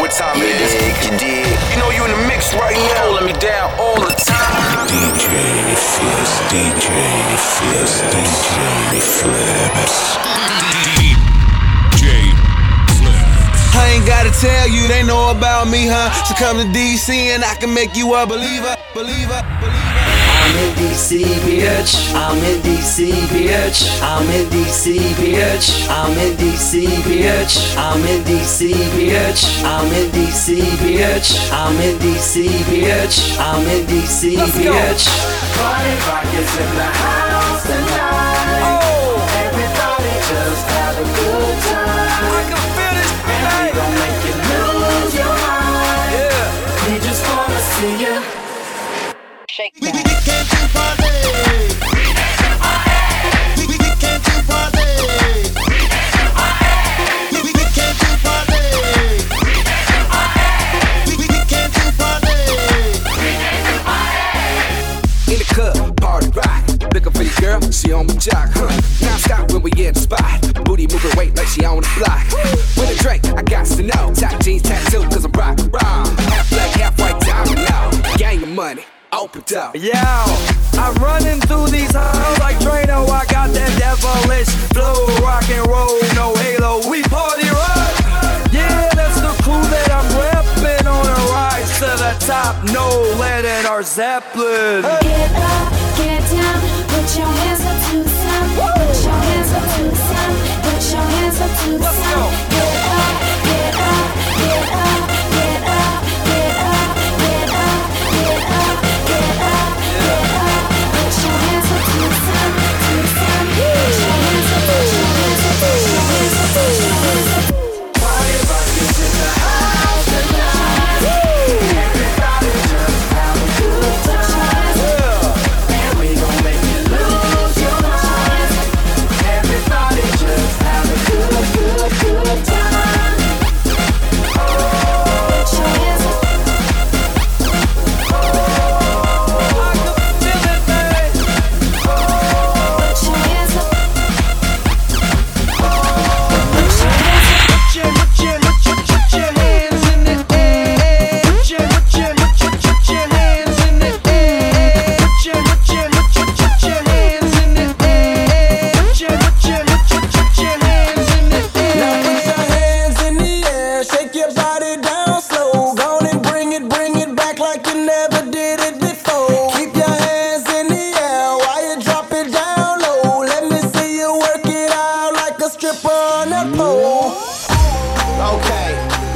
what time it is. You dig. You know you in the mix right now. Holding me down all the time. DJ Flips, DJ Flips, DJ Flips. DJ Flips. I ain't gotta tell you, they know about me, huh? So come to DC and I can make you a believer, believer, believer. I'm in DC, bitch. I'm in DC, bitch. I'm in DC, bitch. I'm in DC, bitch. I'm in DC, bitch. I'm in DC, bitch. I'm in DC, bitch. I'm in DC, bitch. Party rockets in the house tonight. Oh. Everybody just have a good time. I can feel this and we gon' make you lose your mind. Yeah. We just wanna see you. Shake We that. can't do party. We can't do party. We can't do party. We can't do party. In the club, party rock. Looking for your girl, she on my jock, huh? Now stop when we in the spot. Booty moving weight like she on the block. With a drink, I got to know. Top jeans tattoo, cause I'm rock, raw. Half black, half white, diamond now. Gang your money. Open up. Yo, I'm running through these halls like Drano. I got that devilish flow, rock and roll, no halo. We party rock. Yeah, that's the crew that I'm repping on a rise to the top. No lead in our Zeppelin. Get up, get down, put your hands up to the sound. Put your hands up to the sound. Put your hands up to the sound. Get up, get up, get up, get up, get up, get up, get up. Party rockets in the house tonight. Everybody just have a good time. And we gon' make you lose your mind. Everybody just have a good time. Put your hands up. I can feel it, babe. Put your hands up. Put your hands in the air. Put your hands in the air. Put your hands in the air. Put your hands in the air. Put your hands in the air. Now put your hands in the air. Shake your body down slow. Go on and bring it back like you never did it before. Keep your hands in the air while you drop it down low. Let me see you work it out like a stripper on a pole. Okay.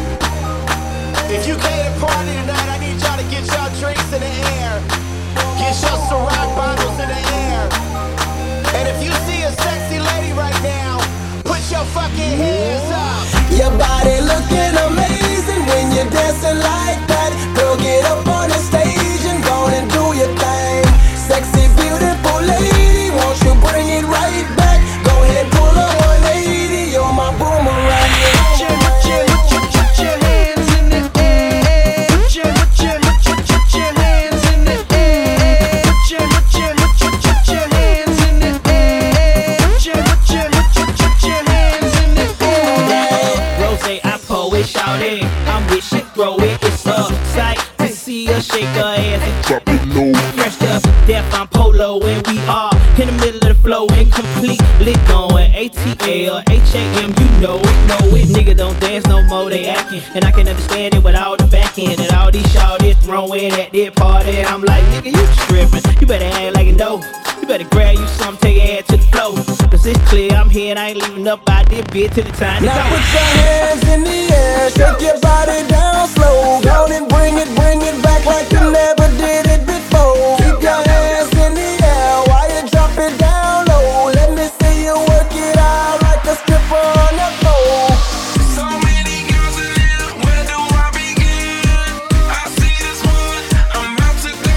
If you came to party tonight, I need y'all to get y'all drinks in the air. Get your Ciroc bottles in the air. And if you see a sexy lady right now, put your fucking hands up. Your body looking amazing when you're dancing like that. Girl, get up on the stage and go on and do your thing. Sexy, beautiful lady, won't you bring it right back? Go ahead, pull a 180, you're my boomerang. Put your hands in the air. Put your hands in the air. Put your hands in the air. Put your hands in the air. Rose, I pull it, shout it. I'm with shit, throw it. It's a sight to see her shake her ass and drop it low. Fresh to death, I'm polo, and we are in the middle of the flow, incompletely going ATL, HAM, you know it. Nigga don't dance no more, they acting, and I can understand it with all the back end and all these shawties throwing at their party. I'm like, nigga, you tripping? You better act like you know. You better grab you something, take your ass to the floor. Cause it's clear I'm here and I ain't leaving up out this bitch till the time. Now put your hands in the air, shake your body down slow. Go on and bring it back like you never did it before. Keep your hands in the air while you drop it down low. Let me see you work it out like a stripper on the floor. So many girls in here, where do I begin? I see this one, I'm about to go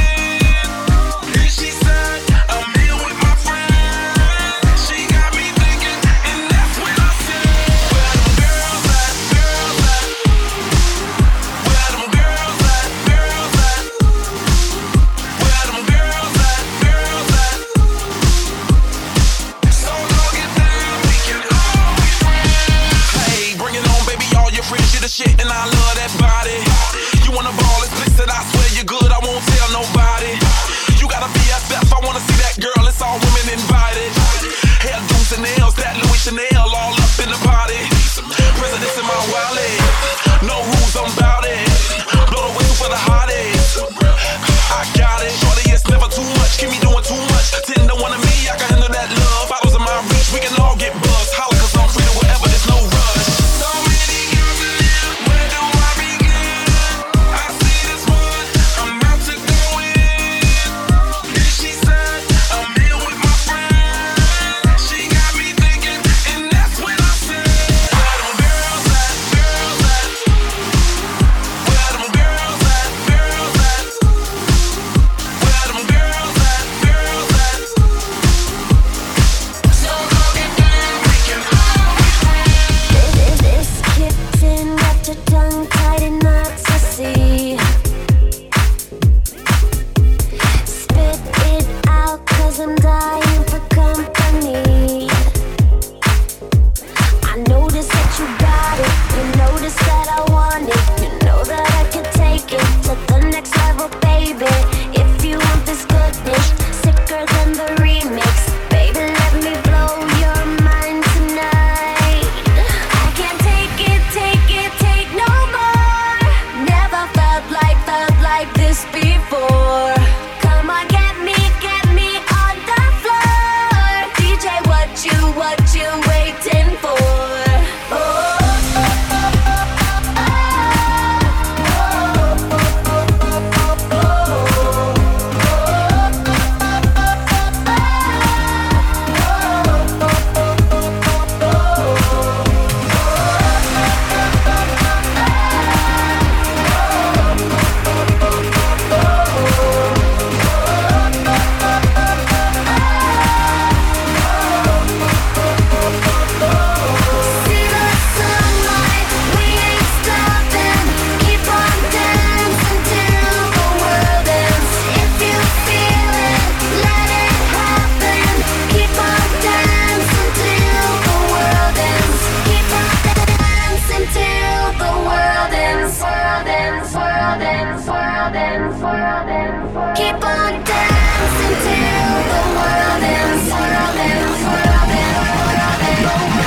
in. And she said, I'm here with my friend. She got me thinking, and that's when I said, where them girls at? Where them girls at? Chanel all up in the party. Presidents in my wallet. No rules, I'm bout it. Blow the whistle for the hottest. I got it. Shorty, it's never too much. Keep me doing too much. 10 to 1 of me, I can handle that love. Bottles in my reach, we can all get buzzed. Holla, cause I'm free to whatever, there's no rush. So many girls in here, where do I begin? I see this one, I'm about to go in. And she said, I'm here with my friend. She got me thinking, and that's when I said, where them girls at, girls at? Where them girls at, girls at? Where them girls at, girls at? So go get down, we can all This kitten got your tongue tied and not to see. Spit it out, cause I'm dying for company. I notice that you got it. You notice that I want it. You know that I can take it to the next level, baby. If you want this goodness, sicker than the remix, baby, let me blow your mind tonight. I can't take it, take no more. Never felt like this before. Come on, get me on the floor. DJ, what you waiting for? See the sunlight, we ain't stopping. Keep on dancing till the world ends. If you feel it, let it happen. Keep on dancing till the world ends. Keep on dancing till the world ends. World ends, world ends, world ends, world ends. Keep on dancing till the world ends. World ends, world ends, world ends.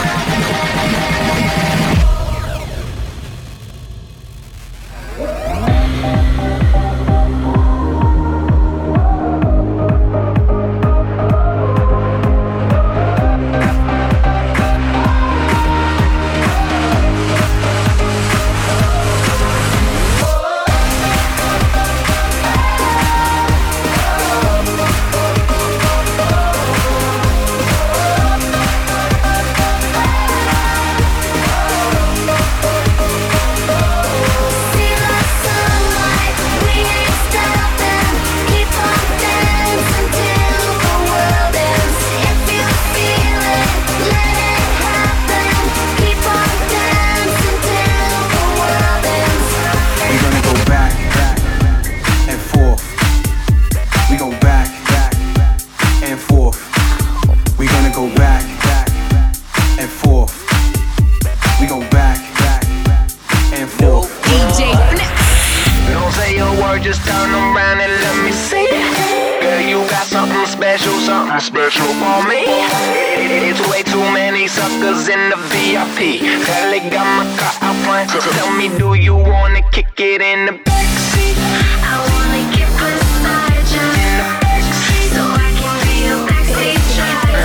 See the sunlight, we ain't stopping. Keep on dancing till the world ends. If you feel it, let it happen. Keep on dancing till the world ends. We're gonna go back and forth. We go back and forth. We're gonna go back and forth. We go back and forth. DJ Flip. Don't say a word, just turn around and let me see it. Girl, you got something special for me. It's way too many suckers in the VIP. Girl, they got my car out front. Tell me, do you wanna kick it in the backseat? I wanna get beside you, so I can be your backseat driver.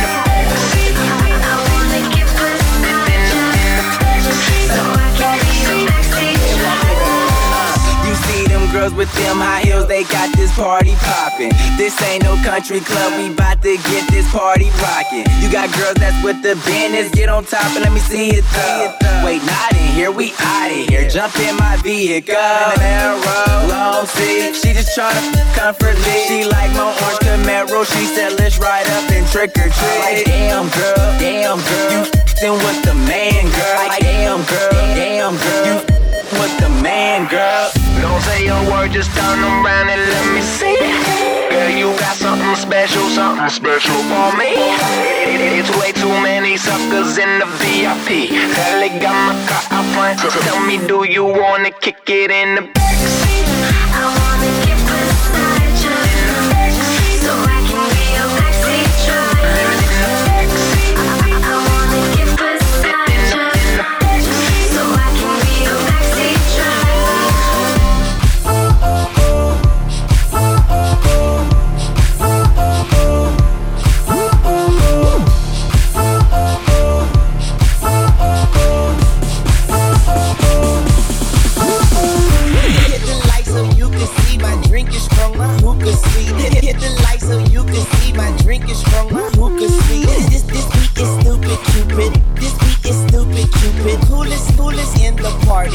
I wanna get beside you, so I can be your backseat driver. You see them girls with them high heels, they got this party poppin'. This ain't no country club, we bout to get this party rockin'. You got girls that's with the business, get on top and let me see it though. Wait, not in here, we outta here. Jump in my vehicle, narrow, long seat. She just tryna comfort me. She like my orange Camaro, she said let's ride up and trick or treat. Like damn girl, you f***ing with the man, girl. Like damn girl, you f***ing with the man, girl. Don't say a word, just turn around and let me see it. Girl, you got something special for me. It's way too many suckers in the VIP. Girl, they got my car out front. Tell me, do you wanna kick it in the backseat? I wanna get beside you, so I can be your backseat driver. I wanna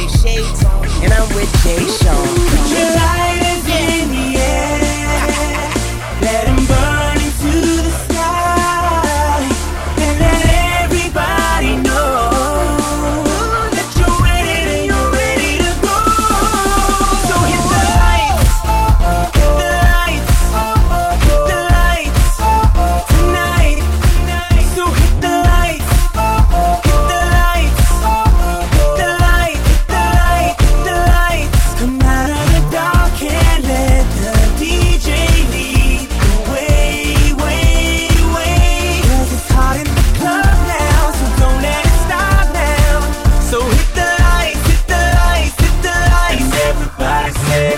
party, shades on, and I'm with Jay Sean. Put your lighters in the air, let 'em burn into the sky, and let everybody know that you're ready to go. So hit the lights, hit the lights, hit the lights tonight. So hit the lights, hit the lights, hit the light, hit the light, hit the lights. Come out of the dark and let the DJ lead the way, way, way. 'Cause it's hot in the club now, so don't let it stop now. So hit the lights, hit the lights, hit the lights. And everybody say,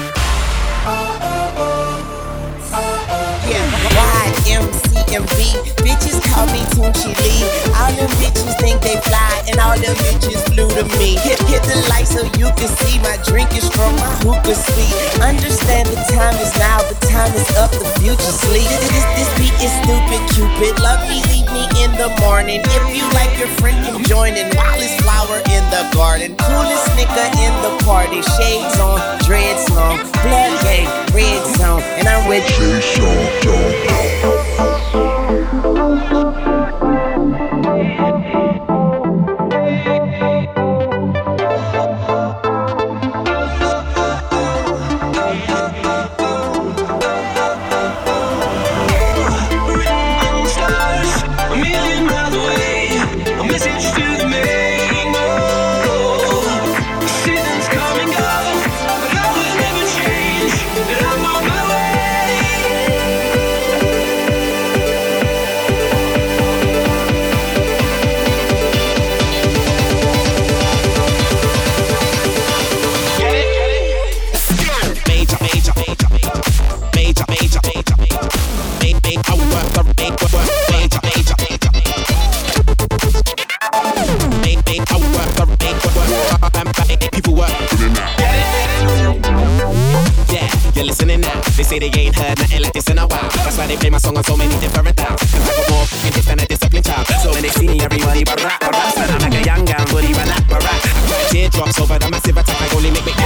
Yeah, YMCMB, bitches call me Tunchi Lee. All them bitches think they fly, and all them bitches flew to me. Hit the light so you can see my drink is strong, my hookah sweet. Understand the time is now, the time is up, the future sleep. This beat is stupid, Cupid. Love me, leave me in the morning. If you like your friend, come join in. Wildest flower in the garden, coolest nigga in the party. Shades on, dreads long, blood gang, red zone, and I'm with Jay Sean. a million miles away, a message to the main. Seasons come and go, but I will never change, and I'm on my way. People work. Yeah, you're listening now. They say they ain't heard nothing like this in a while. That's why they play my song on so many different dials. Cause I got more fucking hits than a disciplined child. So when they see me, everybody barack. And I'm like a young gun, booty barack. I cry teardrops over the massive attack. I only make me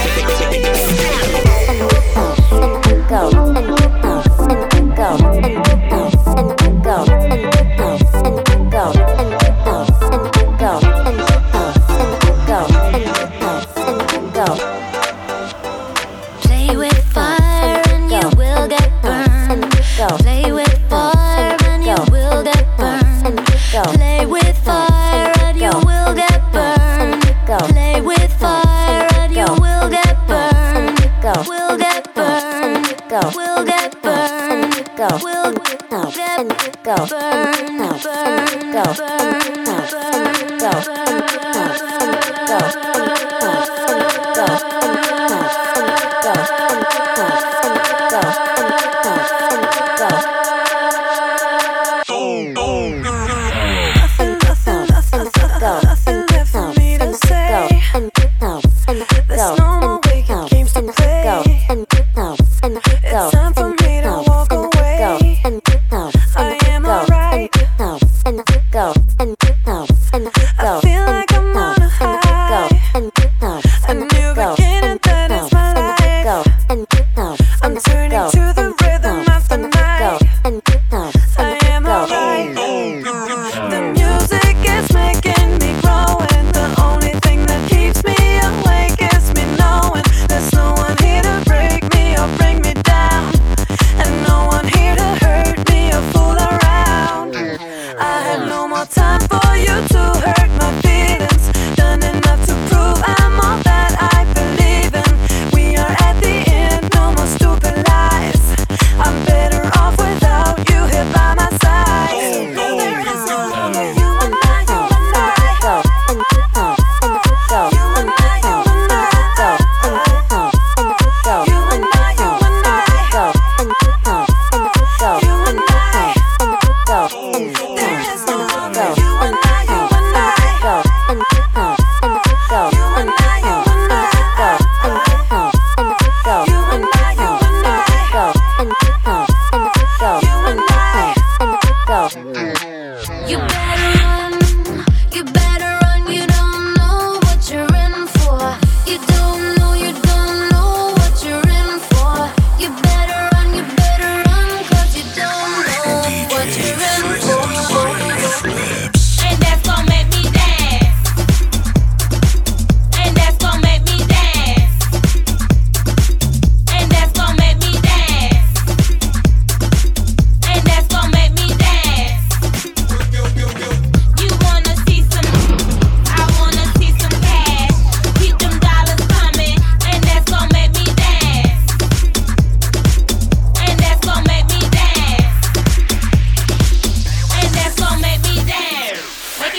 Play with fire and you will get burned. Play with fire and you will get burned. Play with fire and you will get burned. Play with fire and you will get burned. Will get burned. Will get burned. Will There's no more wicked games to play. It's time for me to walk away. I am alright. I feel like I'm on a high. A new beginning, that is my life. I'm turning to the rhythm of the night. I am alright. The music is making me grow, and the only thing that keeps me awake is me knowing there's no one here to break me or bring me down, and no one here to hurt me or fool around. I have no more time for you to hurt my feelings.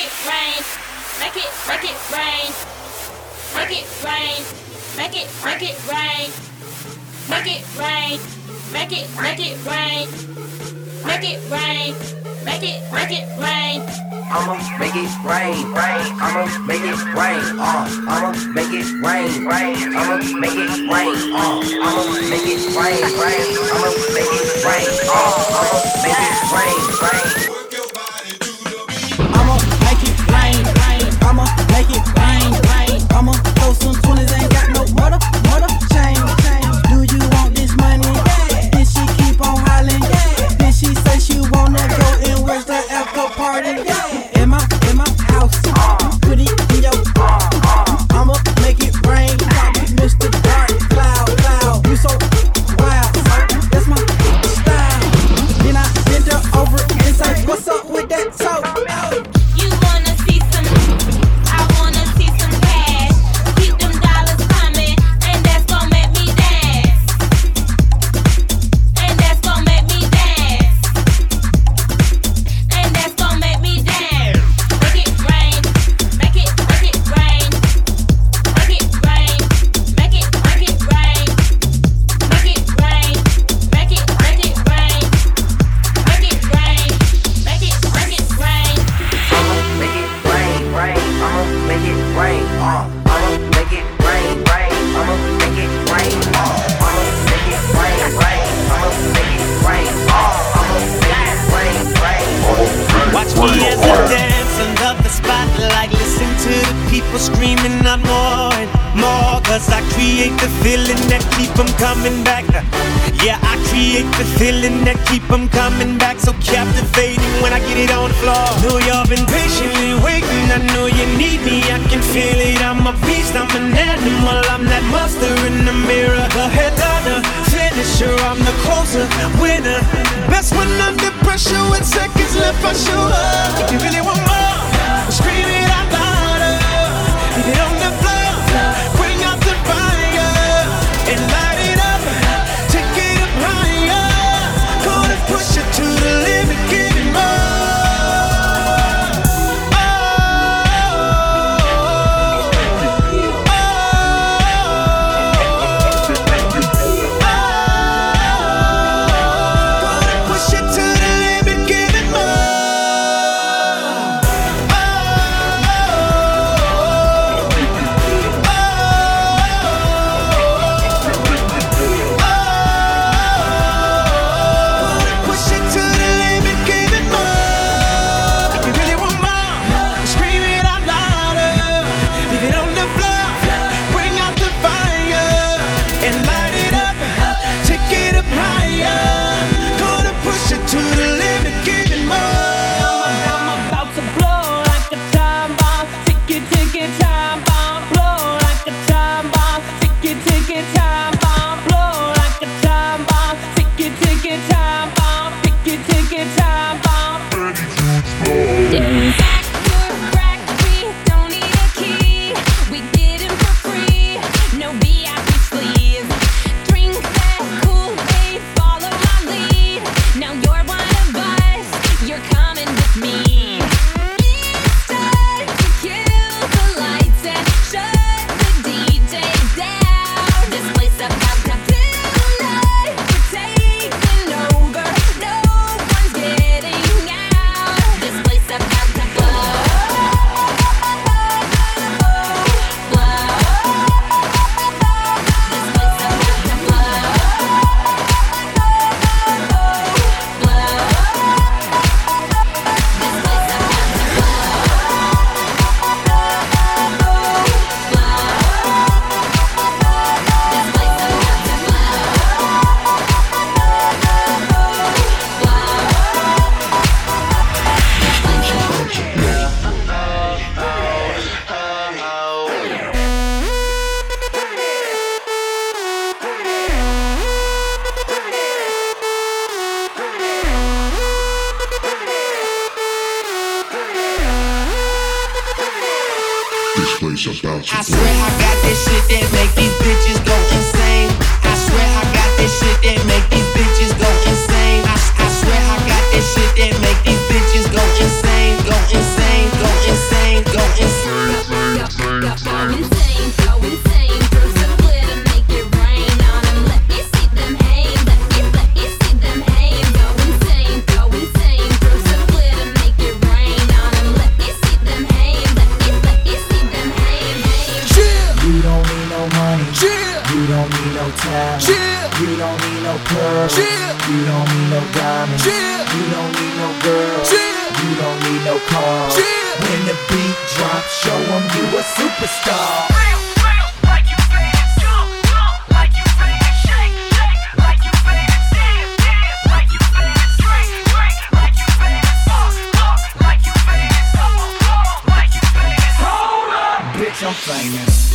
it rain. Make it rain. Make it rain. Make it rain. Make it rain. Make it rain. Make it rain. Make it rain. I'ma make it rain, I'ma make it rain, I'ma make it rain, I'ma make it rain, I'ma make it rain, I'ma make it rain, I'ma make it rain, I'ma make it rain, I'ma make it rain, I'ma throw some 20s, ain't got no mother chain. Do you want this money? Then she keep on hollering. Then she say she wanna go and where's the after party? In my house, put it in your. I'ma make it rain, Mr. Dark Cloud. You so wild, that's my style. Then I bend her over and say, what's up with that toe? You wanna see some? I wanna see some cash. Keep them dollars coming, and that's gon' make me dance. And that's gon' make me dance. And that's gon' make me dance. Make it rain, make it rain. Make it rain, make it rain. Make it rain, make it rain. Make it rain, make it rain. I'ma make it rain, I'ma make it rain, I'ma make it rain, I'ma make it rain, I'ma make it rain, I'ma make it rain, I'ma make it rain. Watch me as I dance under the spotlight. Listen to the people screaming out more and more. Cause I create the feeling that keep them coming back. Yeah, I create the feeling that keep them coming back. So captivating when I get it on the floor. Know you've been patiently waiting. I know you need me, I can feel it. I'm a beast, I'm an animal. I'm that monster in the mirror. The headliner, finisher, I'm the closer, winner. Best when under pressure with seconds left for sure. If you really want more, scream it out louder. Leave it on the floor, bring out the fire and light it up, take it up higher. Gonna push it to the limit, give it more. place about to I swear I got this shit that make these bitches go insane. I swear I got this shit that make these bitches go insane. I swear I got this shit that make these bitches go insane, go insane, go insane. diamonds. You don't need no pearls. You don't need no diamonds. You don't need no girls. You don't need no cars. When the beat drops, show 'em you a superstar. I'm famous.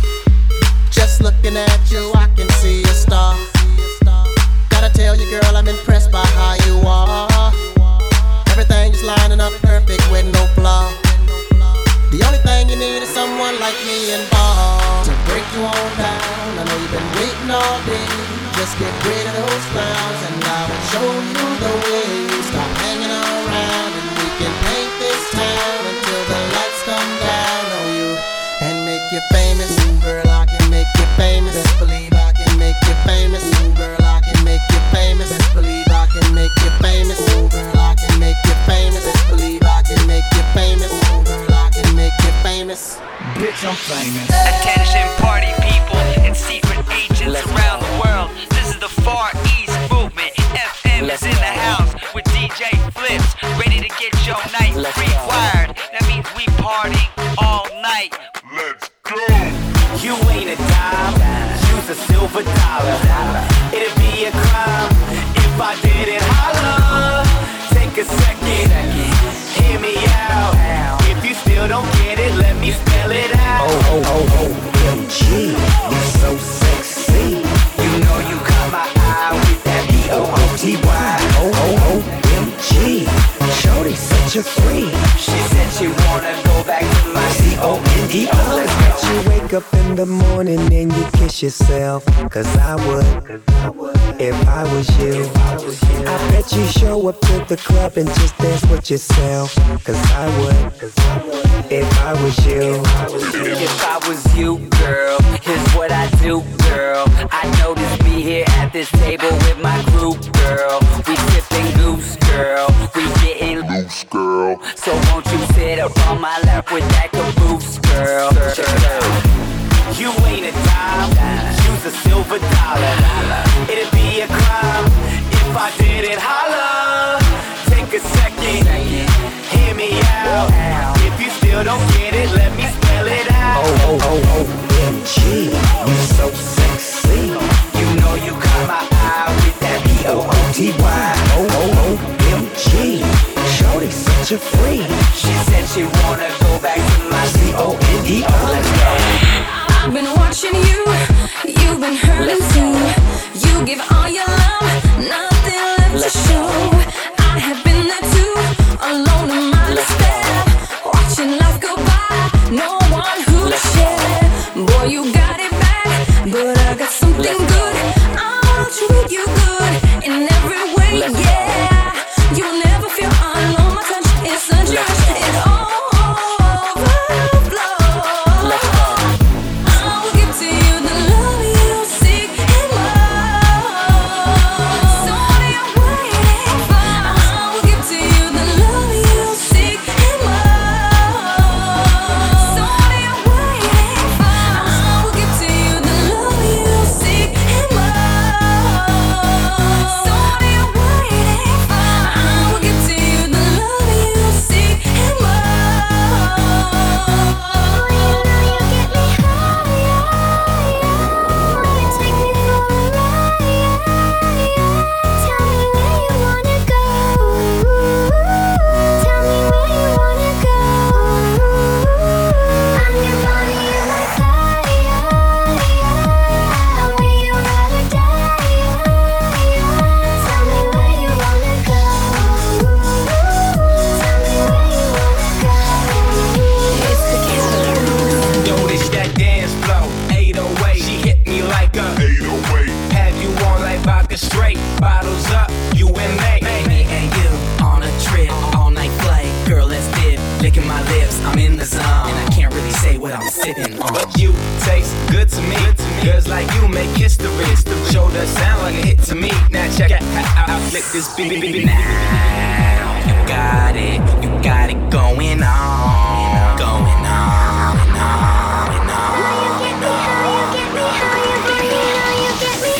Just looking at you, I can see a star. Gotta tell you, girl, I'm impressed by how you are. Everything's lining up perfect with no flaw. The only thing you need is someone like me involved to break you on down. I know you've been waiting all day. Just get rid of those clowns and I will show you the way. Stop hanging around and we can paint this town until the lights come down on you. You famous, girl, I can make you famous. Best believe I can make you famous. Girl, I can make you famous. Best believe I can make you famous. Girl, I can make you famous. Best believe I can make you famous. Girl, I can make you famous. Bitch, I'm famous. Attention party people and secret agents around the world. This is the Far East Movement. FM is in the house with DJ Flips, ready to get your night rewired. That means we party all night. Let's go. You ain't a dime, use a silver dollar. It'd be a crime if I didn't holler. Take a second, hear me out. If you still don't get it, let me spell it out. OMG, you so sexy. You know you caught my eye with that B-O-O-T-Y. OMG, shorty such a freak. She said she wanna go back to my C-O-N-D-O. Let's get you wake up in the morning and you kiss yourself. Cause I would, if I was you. I bet you show up to the club and just dance with yourself. Cause I would, if I was you. If I was you, girl, here's what I do, girl. I noticed me here at this table with my group, girl. We sipping goose, girl. We getting loose, girl. So won't you sit up on my lap with that caboose, girl? You ain't a dime, use a silver dollar. It'd be a crime if I didn't holler. Take a second, hear me out. If you still don't get it, let me spell it out. OMG, you so sexy. You know you caught my eye with that B-O-O-T-Y. OMG, shorty such a freak. She said she wanna go back to my C-O-N-D-O. Let's go. I've been watching you, you've been hurting too. You give all your love, nothing left to show. I have been there too, alone in my despair, watching life go by, no one who to share. Boy, you got it bad, but I got something good. I'll treat you good in every way, yeah. You'll never feel alone, my touch is such a rush, it all overflows. I'll give to you the love you seek and more. So what are you waiting for? I'll give to you the love you seek and more. So what are you waiting for? I'll give to you the love you seek and more. So what are you waiting for? I'll give to you the love you seek and more. Yo, this that dance flow, 808. She hit me like a 808. have you on like vodka straight. Bottles up, you and me and you on a trip, all night flight. Girl, let's dip, licking my lips. I'm in the zone, and I can't really say what I'm sipping on. But you taste good to me. Girls like you make history. Shoulder sound like a hit to me. Now check out how I flip this beat. Now you got it going on, going on, and on, and on, and on.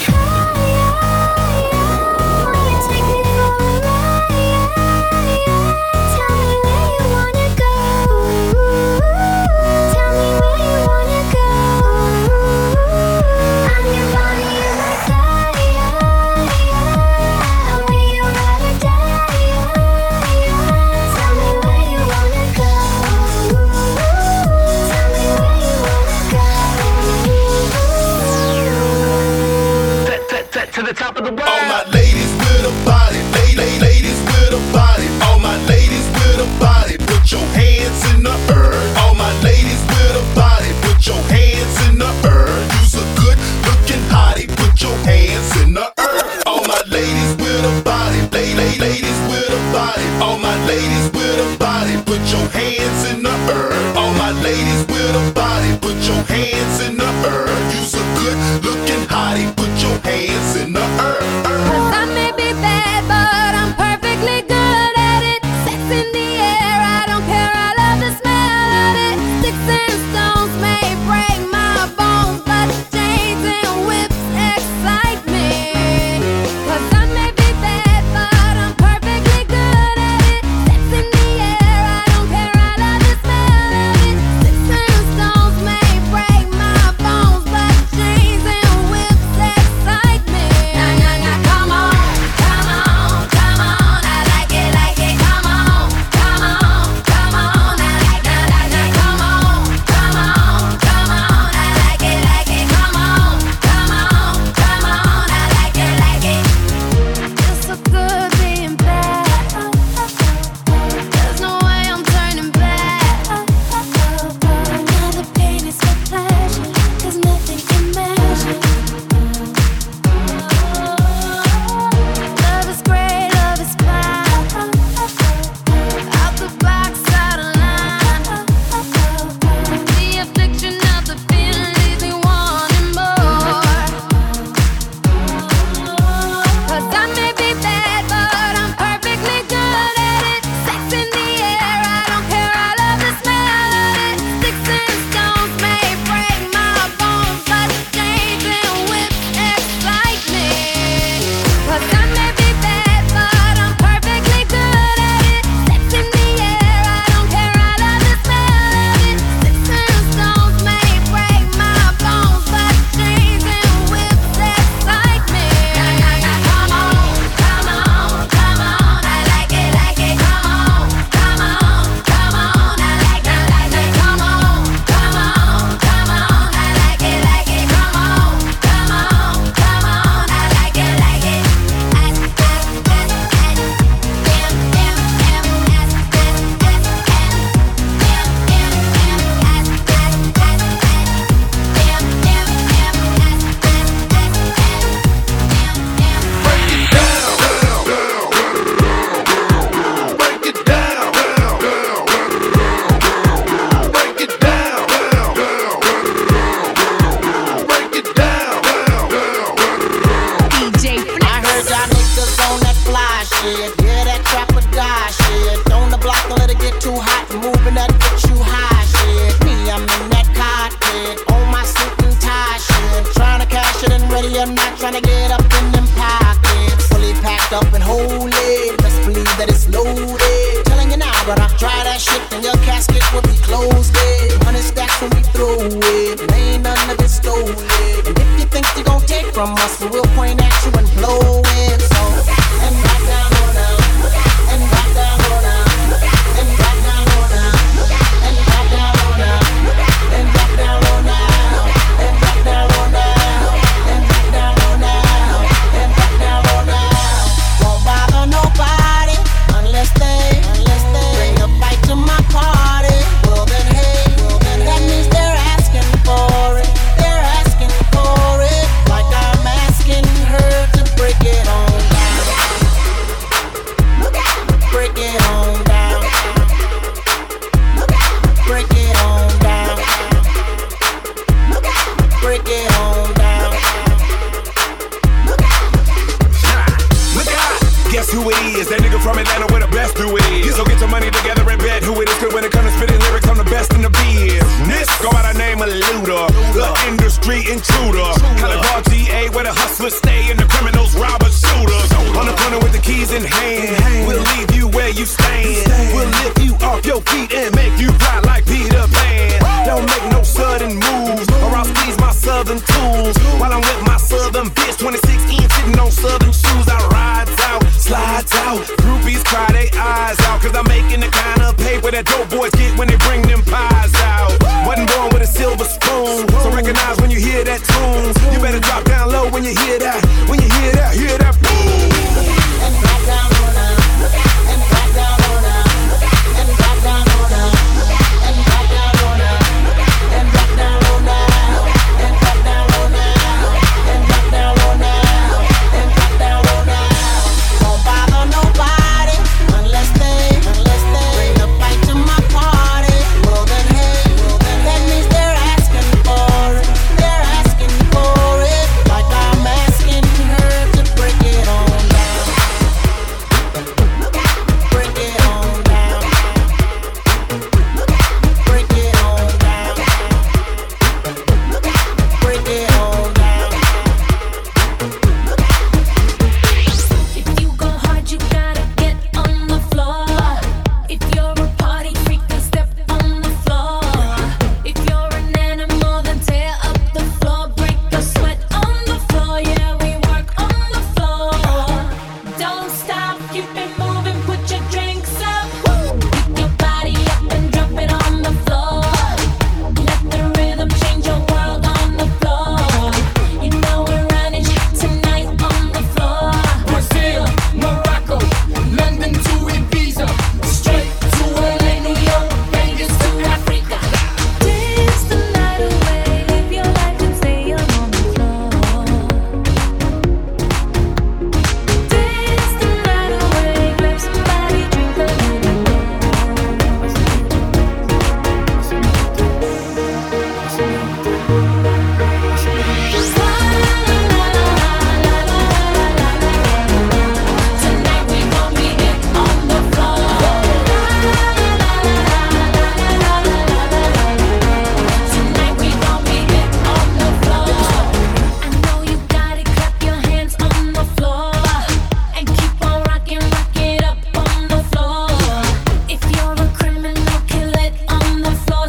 my ladies with a body, put your hands in the air. You's a good looking hottie, put your hands in the air. 'Cause I may be bad, but I'm perfectly good at it. Sex in the air, I don't care, I love the smell of it. Sticks and stones may break my bones, but chains and whips excite me. 'Cause I may be bad, but I'm perfectly good at it. Sex in the air, I don't care, I love the smell of it. Sticks and stones may break my bones, but chains and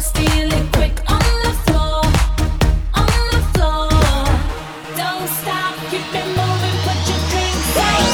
steal it quick on the floor, on the floor. Don't stop, keep it moving, put your drinks down.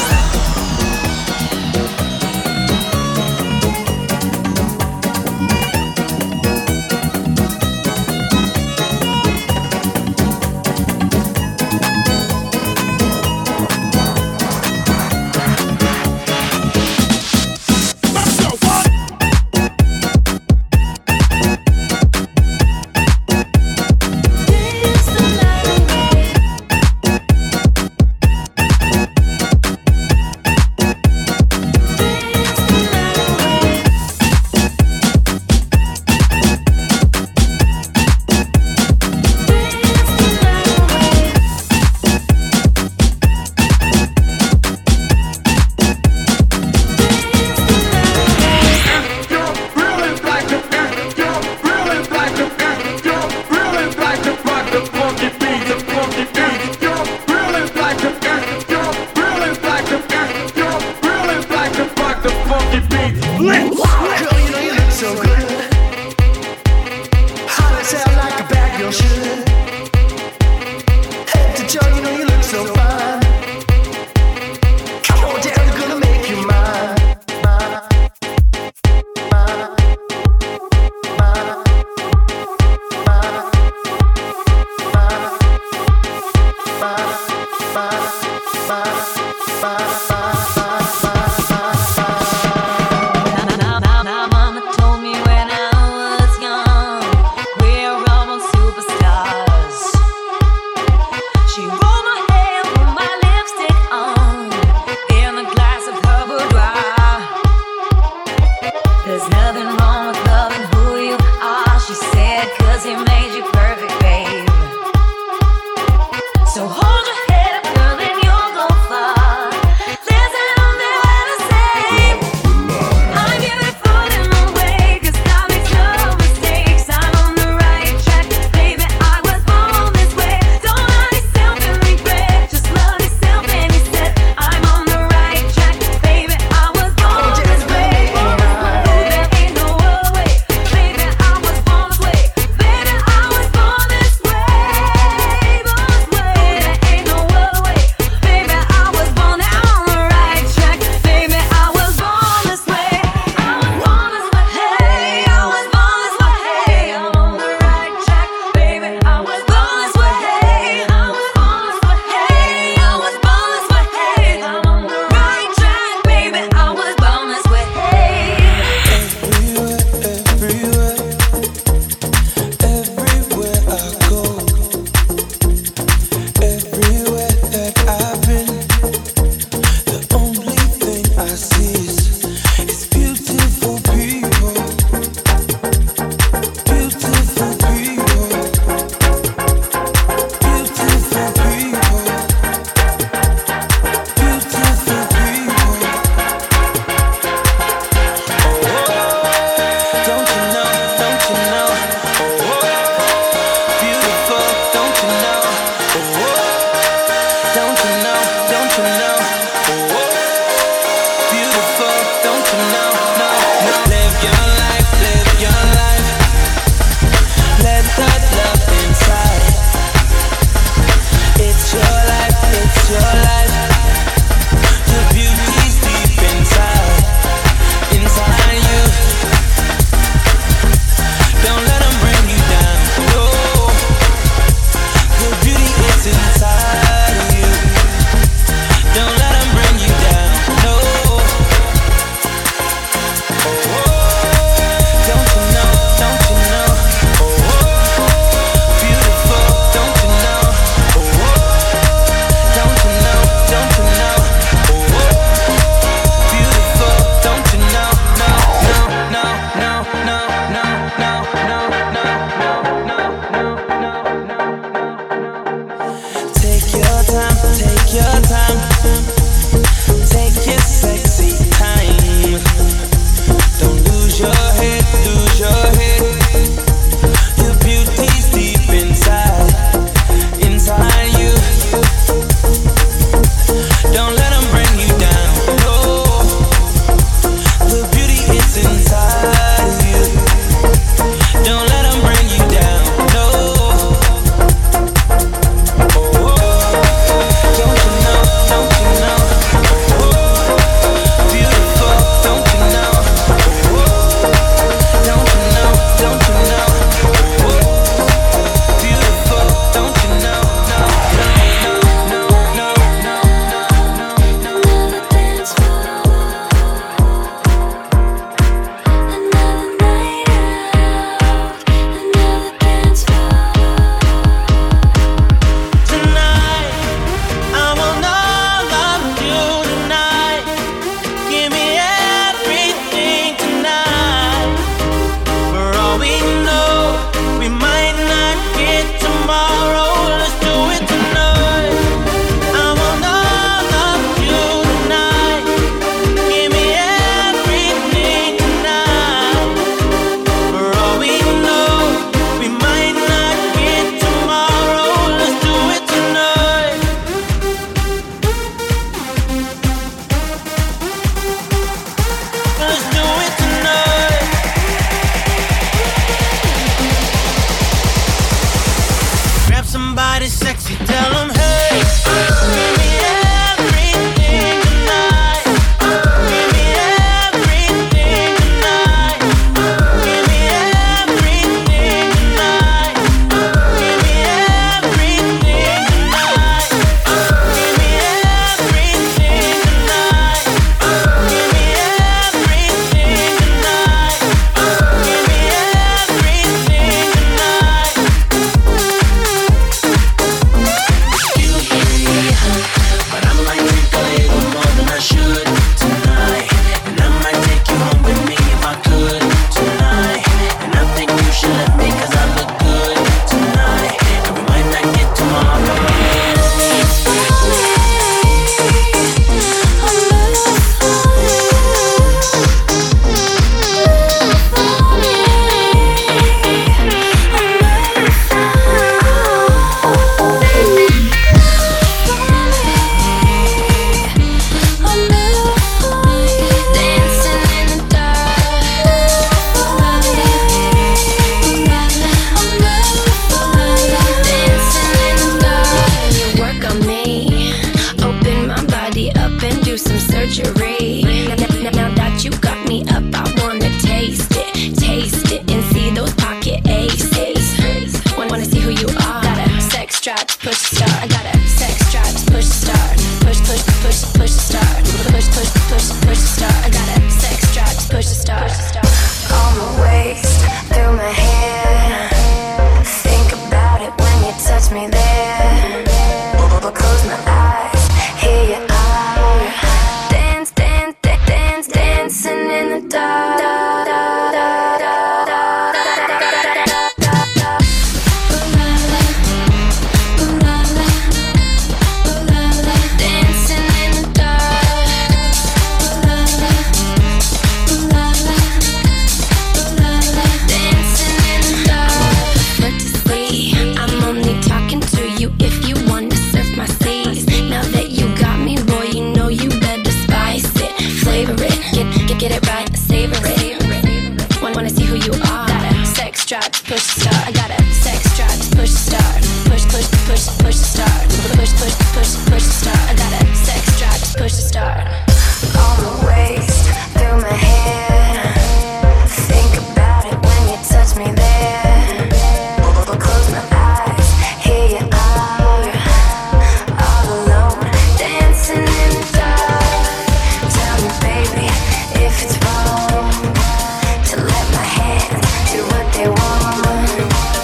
push start. I got a sex drive to push start. Push, push, push, push start. Push, push, push, push start. I got a sex drive to push start. On my waist, through my hair. Think about it when you touch me there. Close my eyes, here you are, all alone, dancing in the dark. Tell me, baby, if it's wrong to let my hands do what they want.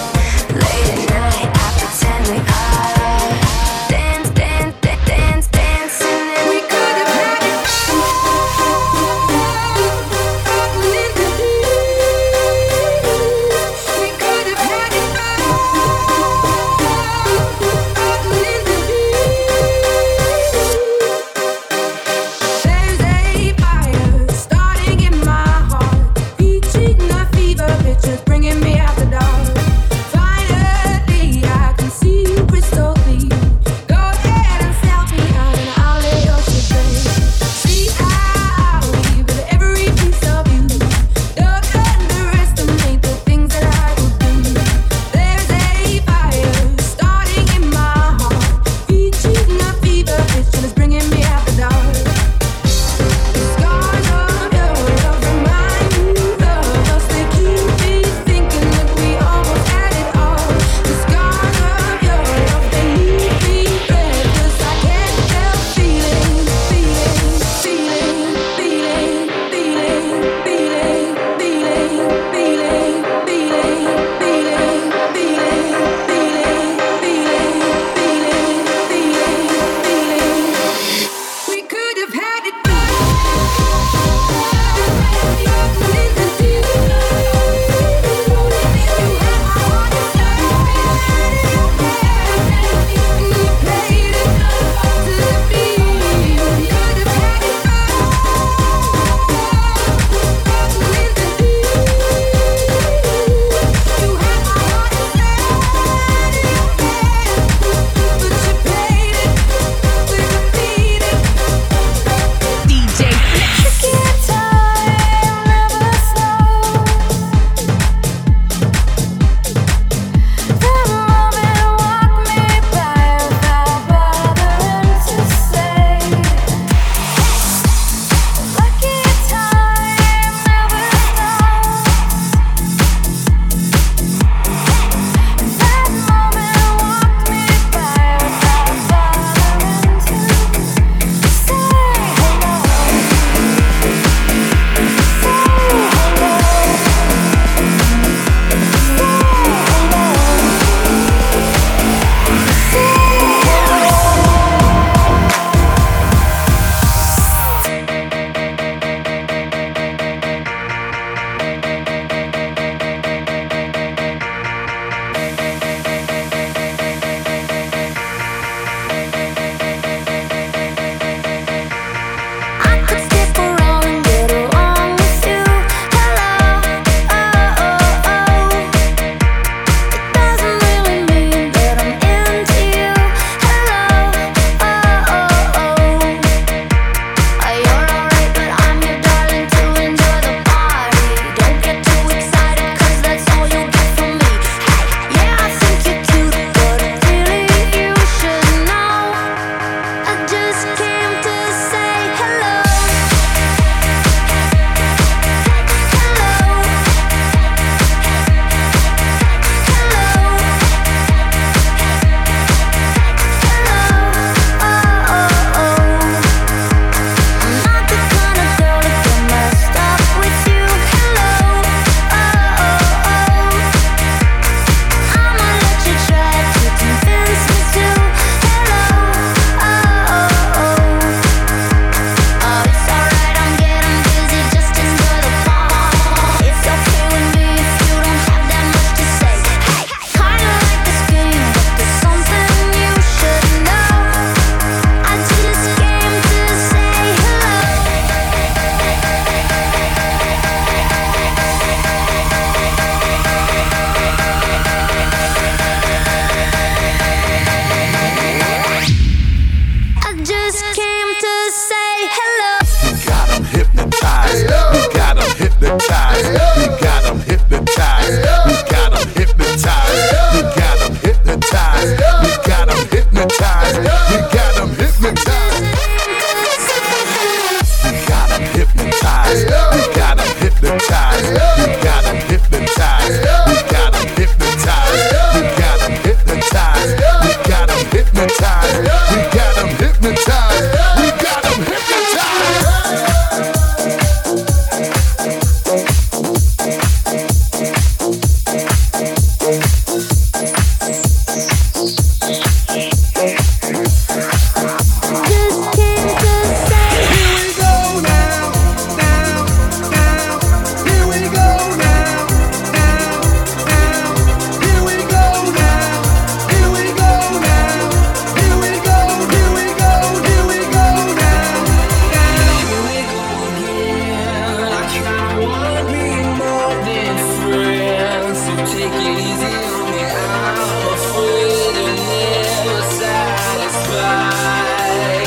easy on me. I'm afraid you're never satisfied.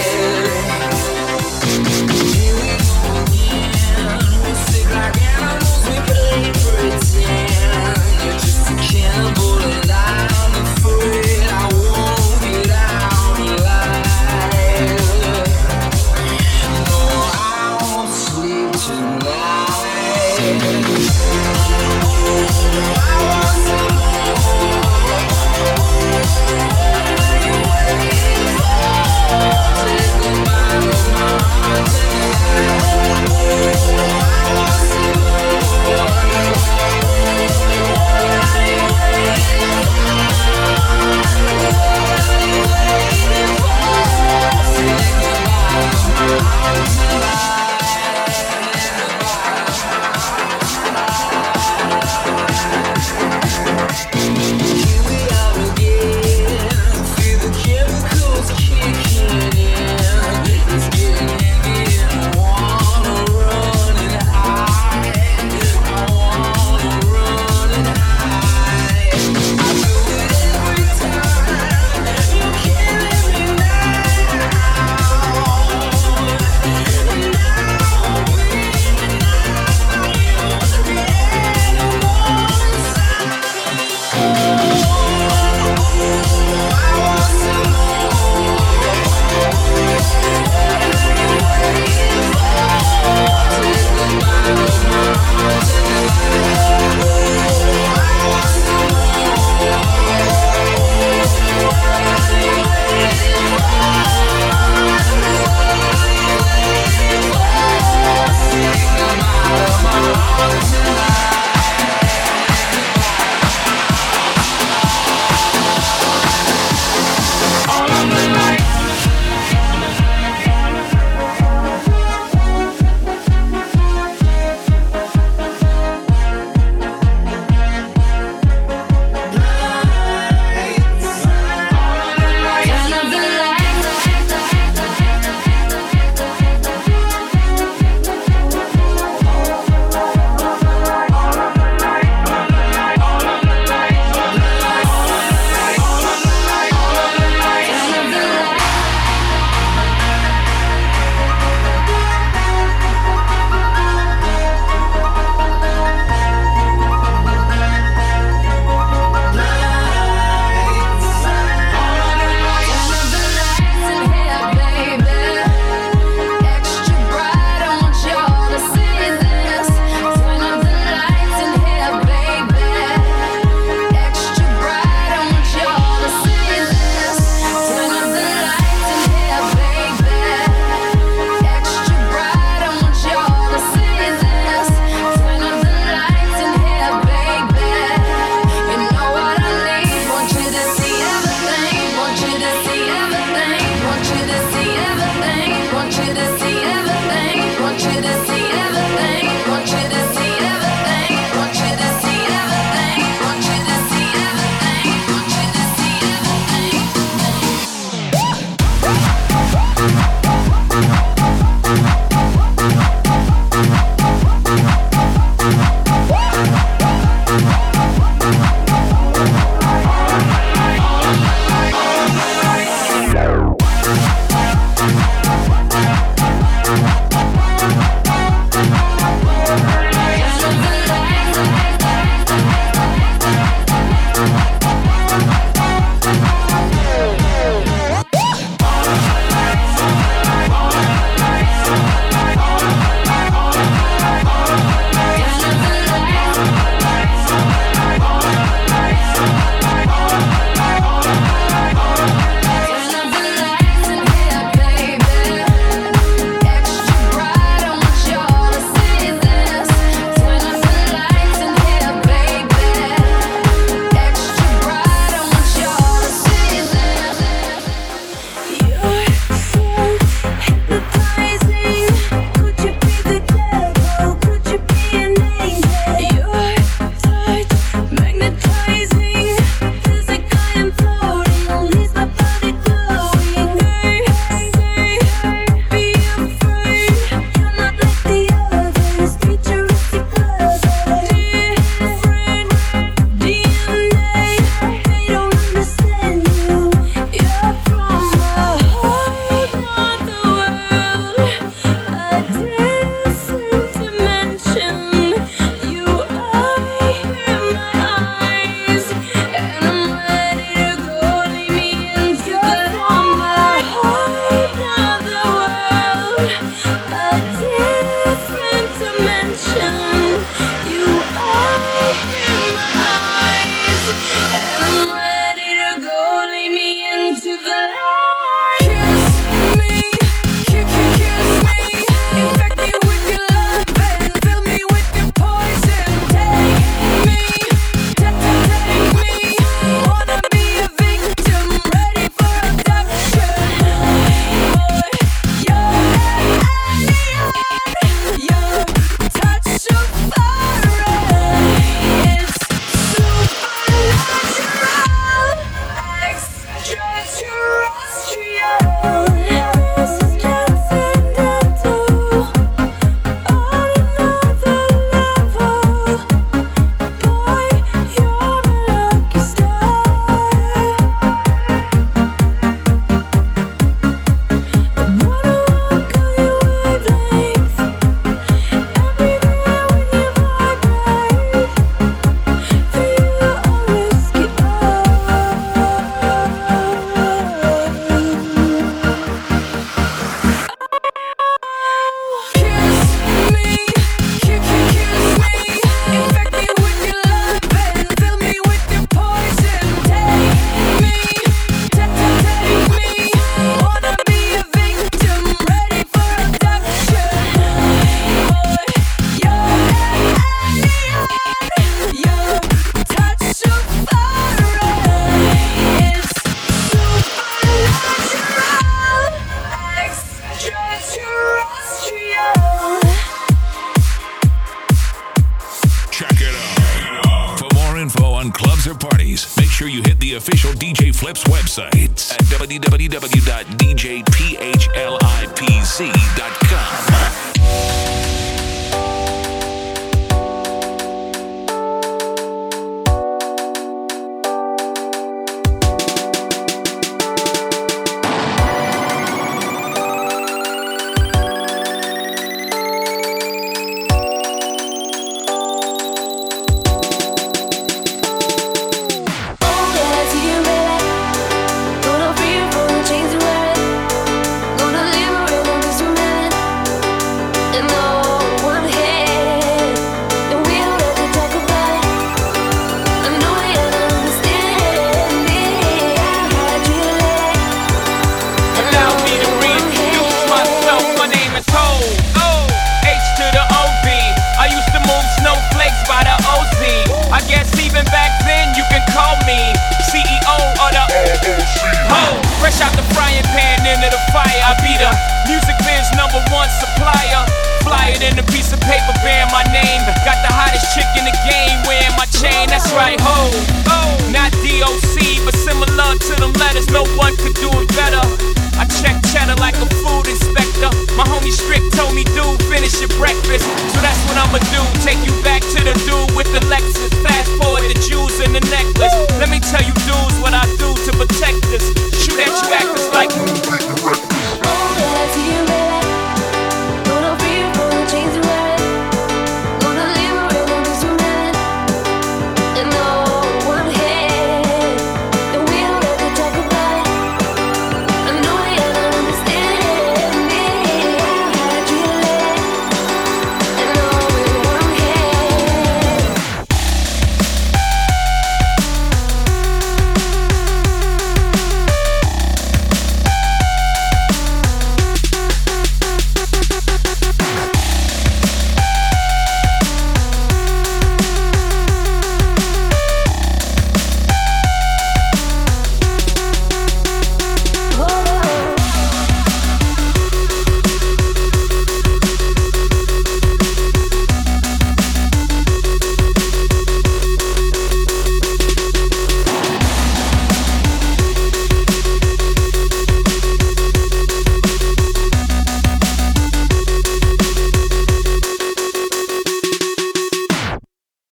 Here we go again. We sick like animals, we play pretend. You're just a cannibal and I'm afraid I won't get out alive. No, I won't sleep tonight. I want some more. DJs, make sure you hit the official DJ Flips website at www.djphlipz.com. Fresh out the frying pan into the fire, I be the music biz #1 supplier. Flyer than a piece of paper bearing my name. Got the hottest chick in the game wearing my chain. That's right, ho. Not DOC, but similar to them letters. No one could do it better. I check cheddar like a food inspector. My homie Strick told me, dude, finish your breakfast. So that's what I'ma do. Take you back to the dude with the Lexus. Fast forward the jewels and the necklace.